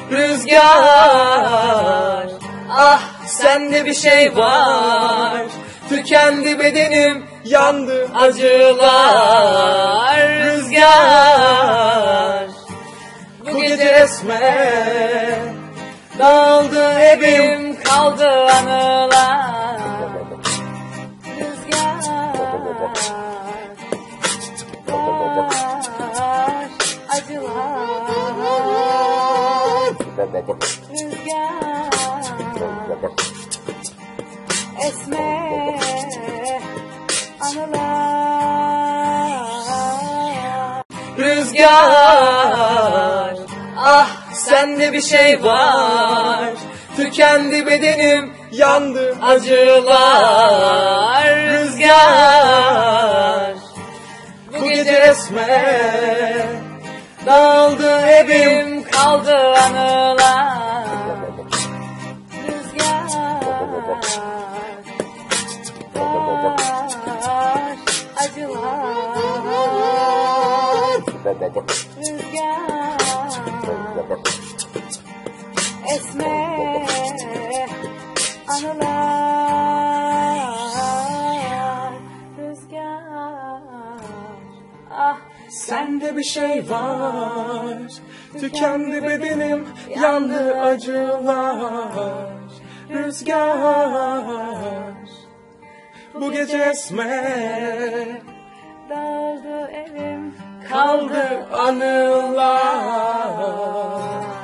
Rüzgar, ah sende bir şey var. Tükendi bedenim, yandı acılar. Rüzgar, bu gece esme, dağıldı evim, kaldı anılar. Rüzgar, acılar. Rüzgar, esme, anılar. Rüzgar, ah sende bir şey var. Tükendi bedenim, yandı acılar. Rüzgar, bu gece esme, dağıldı evim, kaldı anılar. Rüzgar, acılar. Rüzgar, esme, anılar. Rüzgar, ah Sende bir şey var, tükendi bedenim, yandı acılar. Rüzgar, bu gece esme, dağıldı evim, kaldı anılar.